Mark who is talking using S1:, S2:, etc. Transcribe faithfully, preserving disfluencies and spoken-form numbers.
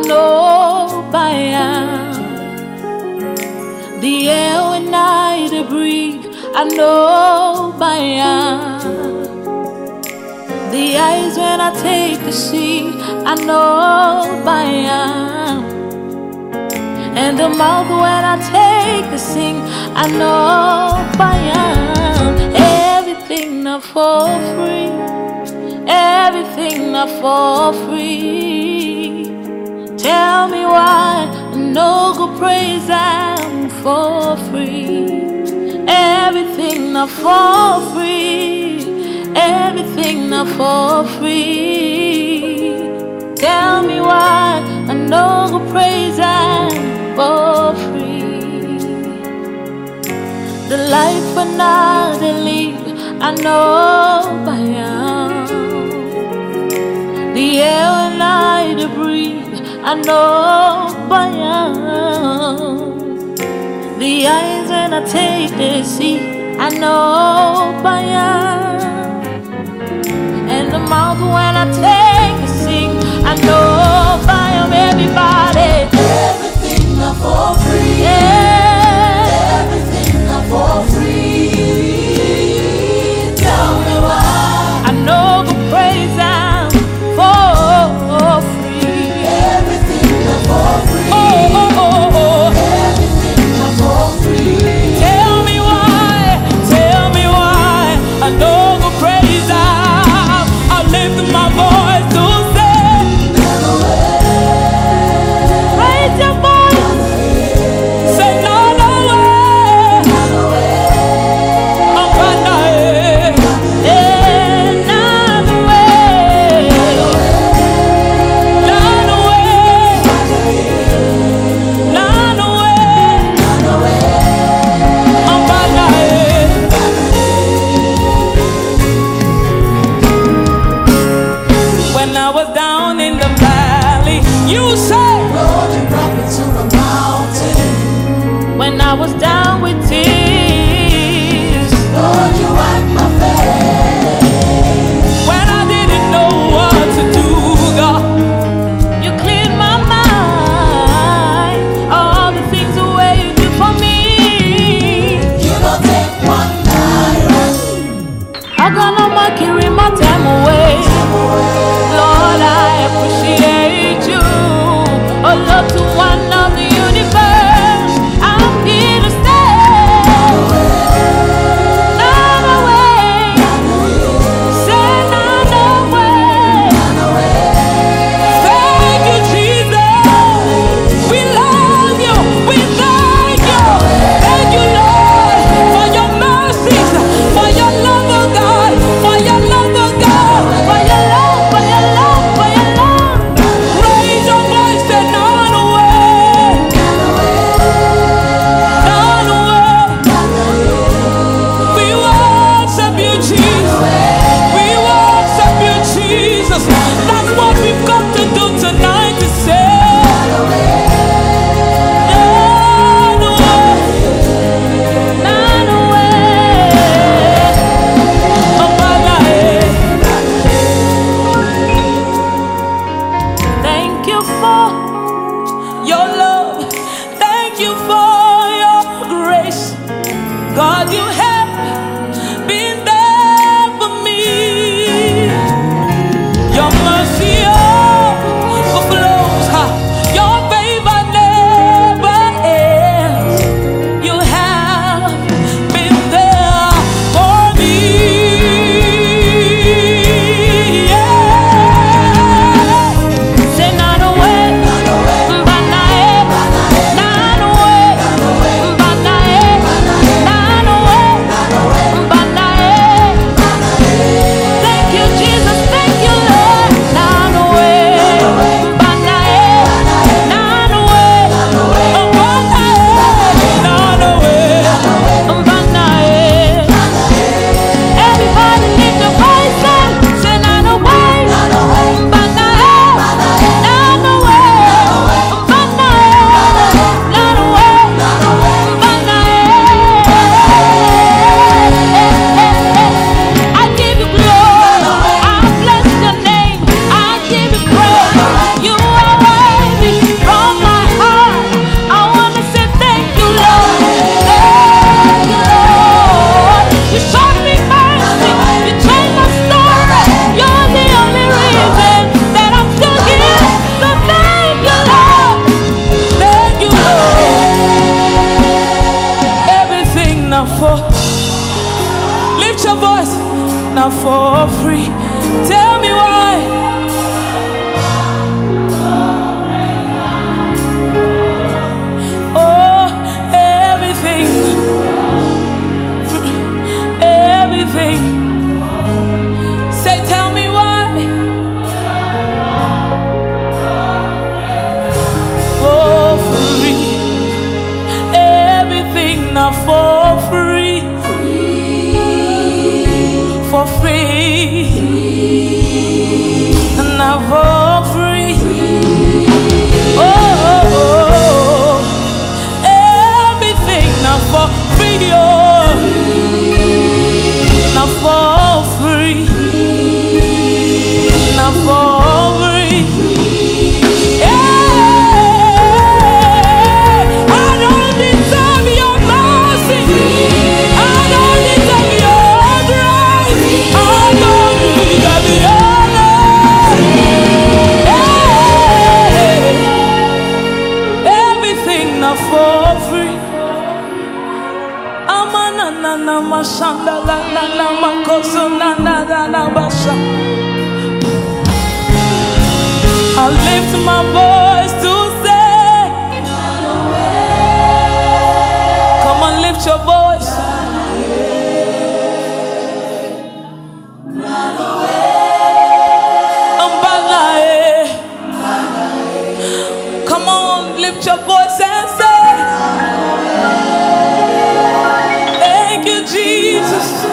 S1: know by now. The air when I to breathe, I know by now. The eyes when I take to see, I know by now. And the mouth when I take to sing, I know by now. Everything not for free, everything not for free. Tell me why no good praise I'm for free. Everything not for free, everything not for free. Tell me why I know good praise I'm for free. The life when I live, I know by now. The air when I breathe, I know by now. The eyes when I take to see, I know by now. And the mouth when I take to sing, I know by now. Everybody,
S2: everything not for free.
S1: Yeah.
S2: Everything not for free. Tell me why
S1: I know the praise I'm for free.
S2: everything not for free.
S1: Oh, oh, oh, oh.
S2: Everything not for free.
S1: Tell me why, tell me why I know the praise I'm. I lift my voice to say, raise your voice, say no, no way. I'm right now, yeah, none way, none way, none way. I'm right now, yeah. When I was down in the valley, you said.
S2: Lord, you brought me to the mountain.
S1: When I was down with tears,
S2: Lord, you wiped my face.
S1: when I didn't know what to do, God, you cleared my mind. All the things the way you do for me,
S2: You don't take one naira
S1: I'm gonna make it in my time away. Lord, I appreciate you. Oh, Lord, to one of the universe, I'm here to stay. for. Lift your voice. Not for free. Tell me why. Oh, everything. Everything. Say, tell me why. For free. Everything not for free. For free. Not for free. Oh, oh, oh. Everything not for free. Oh, not for free. Not for free. I lift my voice to say, come on, lift your voice. Come on, lift your voice and say, thank you, Jesus.